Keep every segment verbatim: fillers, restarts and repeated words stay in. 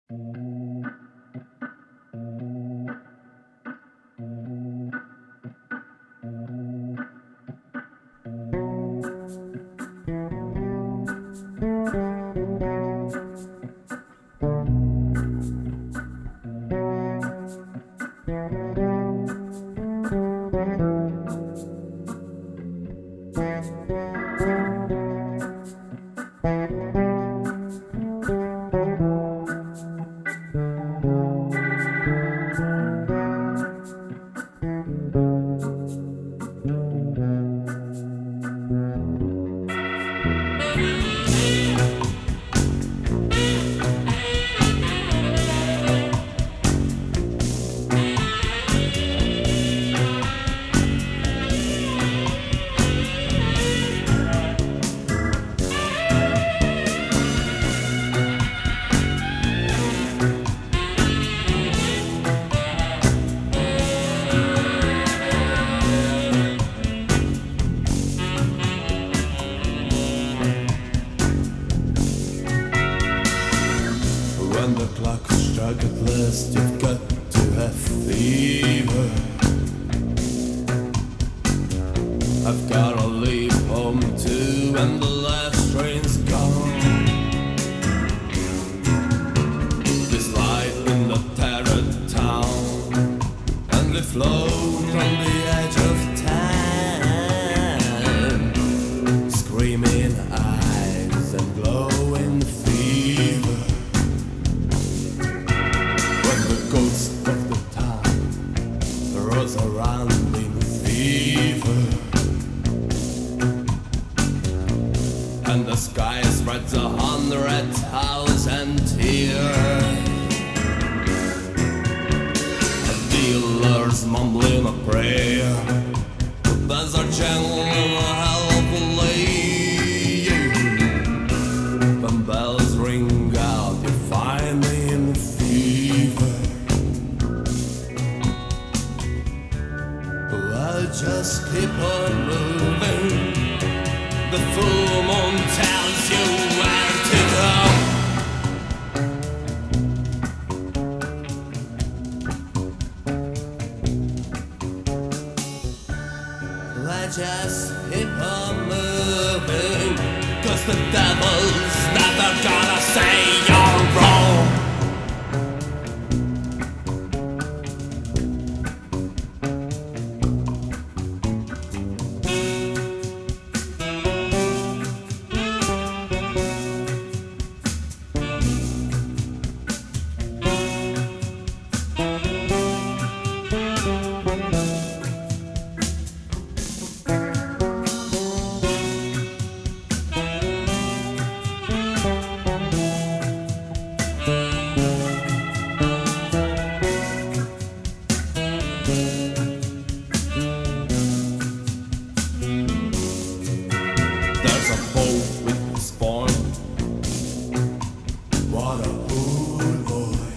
When the clock struck at last, you've got to have fever. I've gotta leave home too, and the last train's gone. This light in the terror town, and we float on the edge of time, screaming eyes and glowing fever. Ghost of the town rose around in fever, and the sky spreads a hundred thousand tears. Dealers mumbling a prayer, there's a gentle hell of a lane. When bells ring out, you find me in fever. I'll just keep on moving. The full moon tells you where to go. I just keep on moving, 'cause the devil's never gonna say you're wrong. There's a boat with a spawn. What a good boy.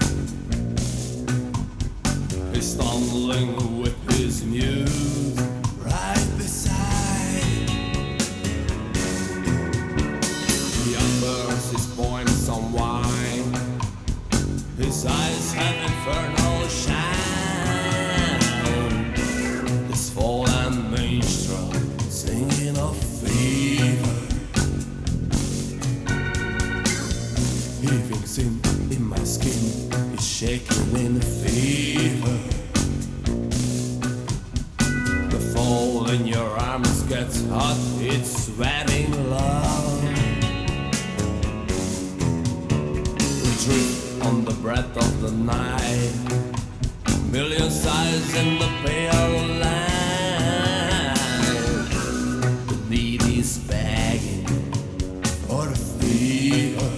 He's stumbling with his muse right beside. He offers his poem some wine. His eyes have infernal shine. This fallen minstrel singing of fever. He thinks in, in my skin is shaking in fever. The fall in your arms gets hot, it's sweating love. We drift on the breath of the night, million sighs in the pale light. The need is begging for a fever.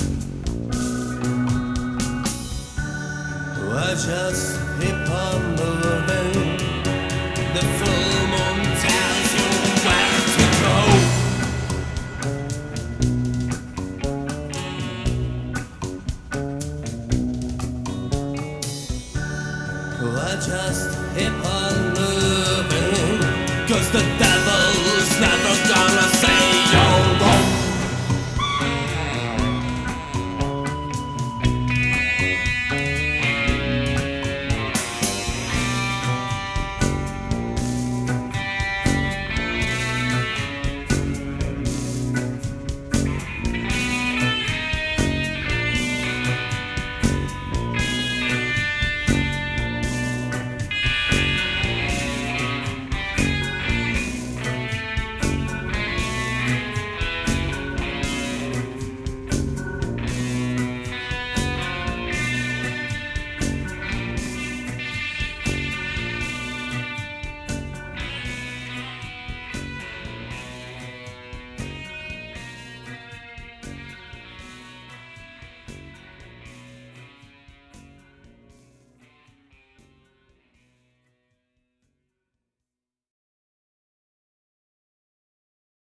I just keep on moving. The full moon tells you where to go. I just keep on moving, 'cause the devil